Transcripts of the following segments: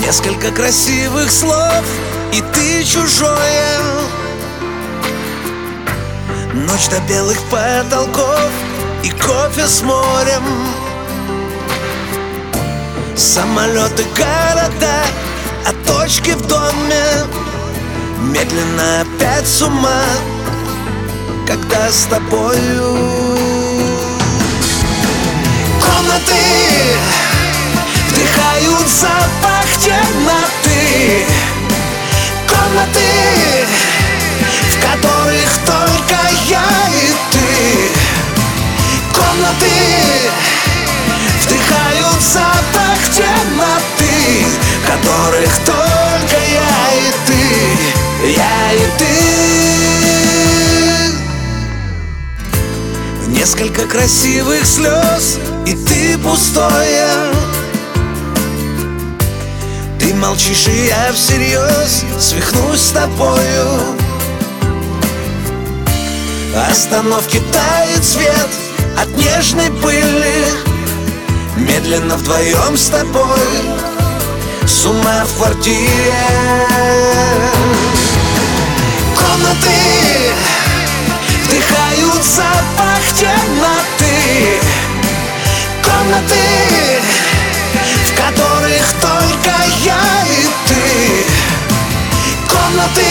Несколько красивых слов, и ты чужое. Ночь до белых потолков и кофе с морем. Самолеты, города, а точки в доме. Медленно опять с ума, когда с тобою. Комнаты вдыхают запах темноты. Комнаты, в которых только я и ты. Комнаты вдыхают запах темноты, в которых только я и ты. Я и ты. Несколько красивых слез, и ты пустое. Ты молчишь, и я всерьез свихнусь с тобою. Остановки тает свет от нежной пыли. Медленно вдвоем с тобой, с ума в квартире. Комнаты вдыхают запах темноты. Комнаты, в которых только я и ты. Комнаты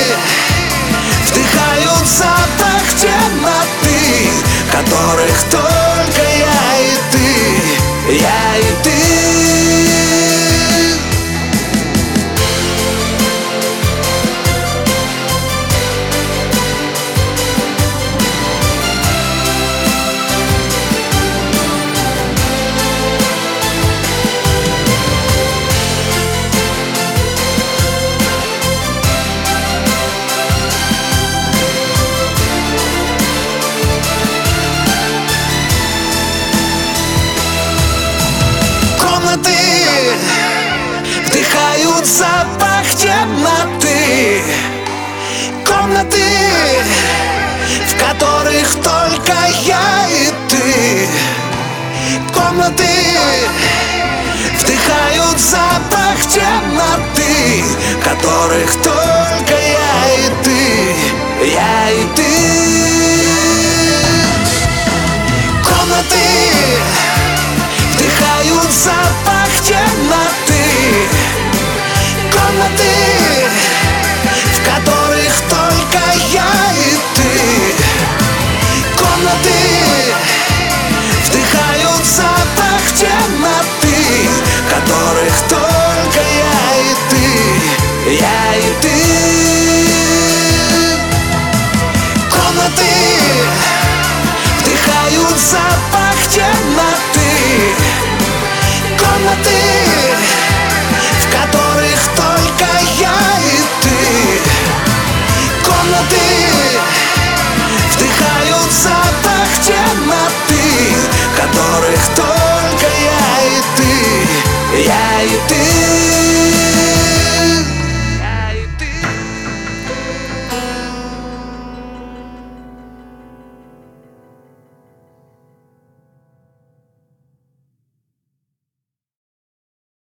вдыхают запах темноты, в которых только я и ты. Я и ты. Вдыхают запах темноты. Комнаты, в которых только я и ты. Комнаты вдыхают запах темноты, в которых только я и ты. Я и ты.